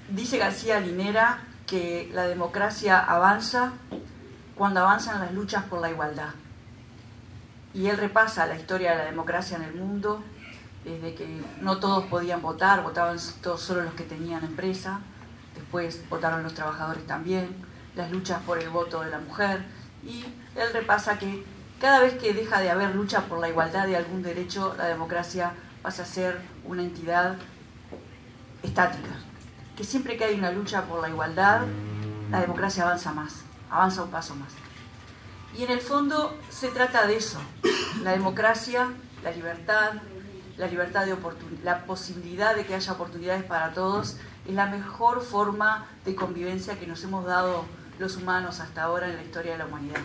Dice García Linera que la democracia avanza cuando avanzan las luchas por la igualdad. Y él repasa la historia de la democracia en el mundo, desde que no todos podían votar, votaban todos solo los que tenían empresa, después votaron los trabajadores también, las luchas por el voto de la mujer, y él repasa que cada vez que deja de haber lucha por la igualdad de algún derecho, la democracia pasa a ser una entidad estática. Que siempre que hay una lucha por la igualdad, la democracia avanza más, avanza un paso más. Y en el fondo se trata de eso, la democracia, la libertad de la posibilidad de que haya oportunidades para todos, es la mejor forma de convivencia que nos hemos dado los humanos hasta ahora en la historia de la humanidad.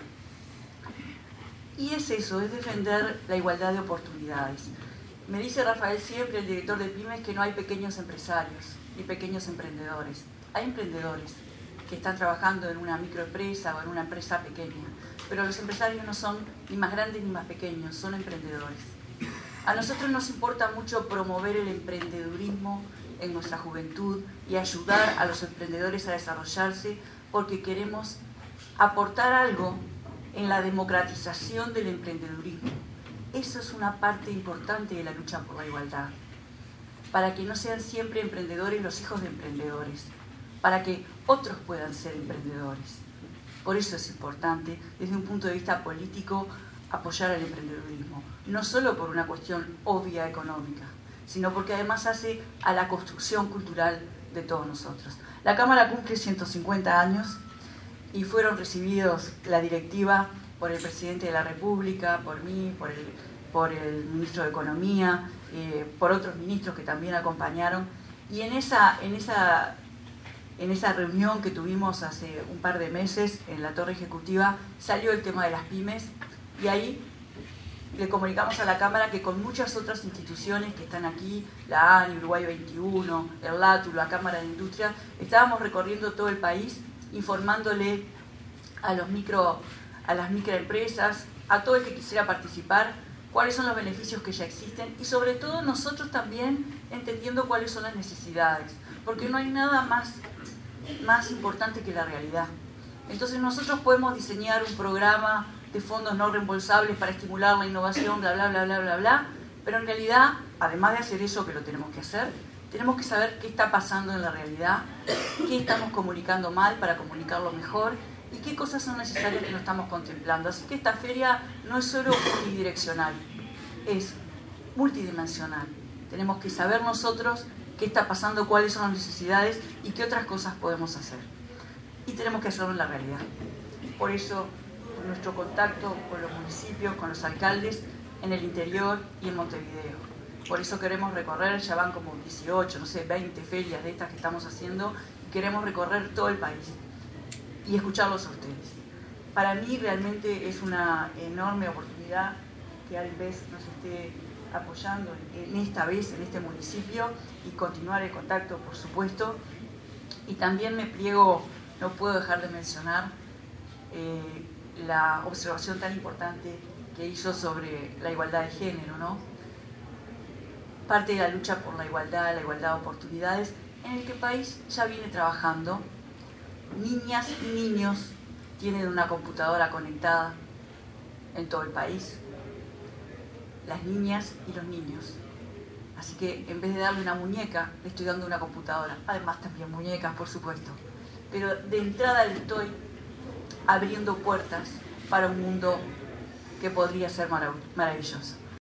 Y es eso, es defender la igualdad de oportunidades. Me dice Rafael siempre, el director de Pymes, que no hay pequeños empresarios ni pequeños emprendedores. Hay emprendedores que están trabajando en una microempresa o en una empresa pequeña, pero los empresarios no son ni más grandes ni más pequeños, son emprendedores. A nosotros nos importa mucho promover el emprendedurismo en nuestra juventud y ayudar a los emprendedores a desarrollarse, porque queremos aportar algo en la democratización del emprendedurismo. Eso es una parte importante de la lucha por la igualdad, para que no sean siempre emprendedores los hijos de emprendedores, para que otros puedan ser emprendedores. Por eso es importante, desde un punto de vista político, apoyar al emprendedurismo, no solo por una cuestión obvia económica, sino porque además hace a la construcción cultural de todos nosotros. La Cámara cumple 150 años y fueron recibidos la directiva por el Presidente de la República, por mí, por el Ministro de Economía, por otros ministros que también acompañaron. Y en esa reunión que tuvimos hace un par de meses en la Torre Ejecutiva, salió el tema de las pymes, y ahí le comunicamos a la Cámara que con muchas otras instituciones que están aquí, la ANI, Uruguay 21, el LATU, la Cámara de Industria, estábamos recorriendo todo el país informándole a las microempresas, a todo el que quisiera participar, cuáles son los beneficios que ya existen, y sobre todo nosotros también entendiendo cuáles son las necesidades, porque no hay nada más importante que la realidad. Entonces nosotros podemos diseñar un programa de fondos no reembolsables para estimular la innovación, bla, bla, bla, bla, bla, bla, pero en realidad, además de hacer eso que lo tenemos que hacer, tenemos que saber qué está pasando en la realidad, qué estamos comunicando mal para comunicarlo mejor y qué cosas son necesarias que no estamos contemplando. Así que esta feria no es solo unidireccional, es multidimensional. Tenemos que saber nosotros qué está pasando, cuáles son las necesidades y qué otras cosas podemos hacer. Y tenemos que hacerlo en la realidad. Por eso, nuestro contacto con los municipios, con los alcaldes en el interior y en Montevideo. Por eso queremos recorrer, ya van como 18, no sé, 20 ferias de estas que estamos haciendo, y queremos recorrer todo el país y escucharlos a ustedes. Para mí realmente es una enorme oportunidad que Alves nos esté apoyando en esta vez, en este municipio, y continuar el contacto, por supuesto. Y también me pliego, no puedo dejar de mencionar la observación tan importante que hizo sobre la igualdad de género, ¿no? Parte de la lucha por la igualdad de oportunidades, en el que el país ya viene trabajando. Niñas y niños tienen una computadora conectada en todo el país, las niñas y los niños. Así que en vez de darle una muñeca, le estoy dando una computadora. Además también muñecas, por supuesto. Pero de entrada le estoy abriendo puertas para un mundo que podría ser maravilloso.